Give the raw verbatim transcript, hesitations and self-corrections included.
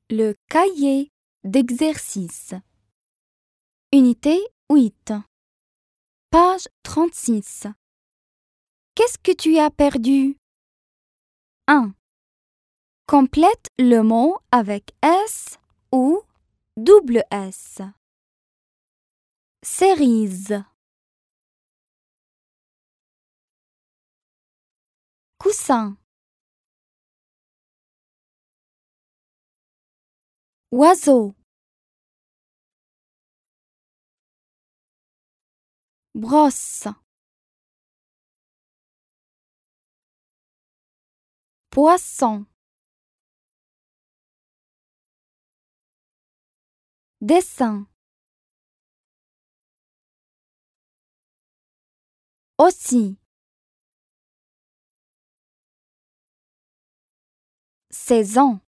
Le cahier d'exercice. Unité huit. Page trente-six. Qu'est-ce que tu as perdu? un. Complète le mot avec S ou double S. Cerise. Coussin. Oiseau. Brosse. Poisson. Dessin. Aussi. Saison.